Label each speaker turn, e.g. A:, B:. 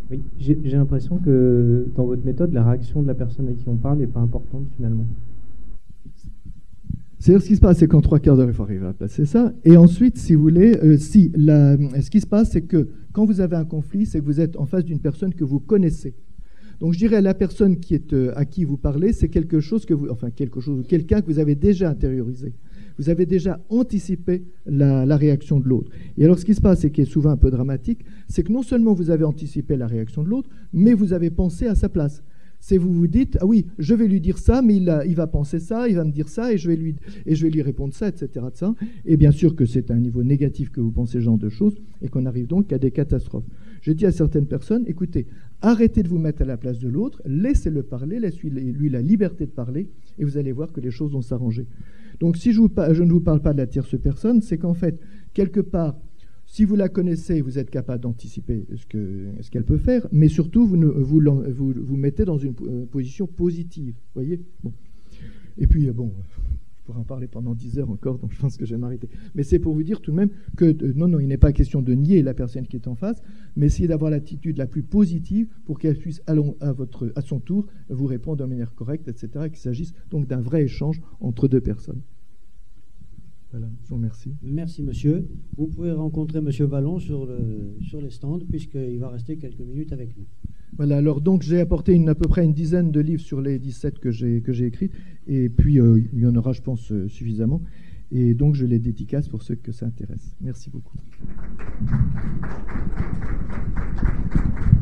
A: Oui, j'ai l'impression que dans votre méthode, la réaction de la personne à qui on parle n'est pas importante finalement.
B: C'est-à-dire, ce qui se passe, c'est qu'en 3/4 d'heure, il faut arriver à placer ça. Et ensuite, si vous voulez, ce qui se passe, c'est que quand vous avez un conflit, c'est que vous êtes en face d'une personne que vous connaissez. Donc, je dirais, la personne à qui vous parlez, c'est quelque chose quelqu'un que vous avez déjà intériorisé. Vous avez déjà anticipé la réaction de l'autre. Et alors, ce qui se passe, et qui est souvent un peu dramatique, c'est que non seulement vous avez anticipé la réaction de l'autre, mais vous avez pensé à sa place. C'est vous vous dites, ah oui, je vais lui dire ça, mais il va penser ça, il va me dire ça, et je vais lui répondre ça, etc. De ça. Et bien sûr que c'est à un niveau négatif que vous pensez ce genre de choses, et qu'on arrive donc à des catastrophes. Je dis à certaines personnes, écoutez, arrêtez de vous mettre à la place de l'autre, laissez-le parler, laissez-lui la liberté de parler, et vous allez voir que les choses vont s'arranger. Donc si je ne vous parle pas de la tierce personne, c'est qu'en fait, quelque part, si vous la connaissez, vous êtes capable d'anticiper ce qu'elle peut faire, mais surtout, vous mettez dans une position positive. Voyez, bon. Et puis, bon, je pourrais en parler pendant 10 heures encore, donc je pense que je vais m'arrêter. Mais c'est pour vous dire tout de même que, non, il n'est pas question de nier la personne qui est en face, mais essayer d'avoir l'attitude la plus positive pour qu'elle puisse, à son tour, vous répondre de manière correcte, etc., et qu'il s'agisse donc d'un vrai échange entre deux personnes. Voilà, je vous remercie.
C: Merci, monsieur. Vous pouvez rencontrer monsieur Vallon sur les stands, puisqu'il va rester quelques minutes avec nous.
B: Voilà, alors donc j'ai apporté à peu près une dizaine de livres sur les 17 que j'ai écrits, et puis il y en aura, je pense, suffisamment. Et donc je les dédicace pour ceux que ça intéresse. Merci beaucoup.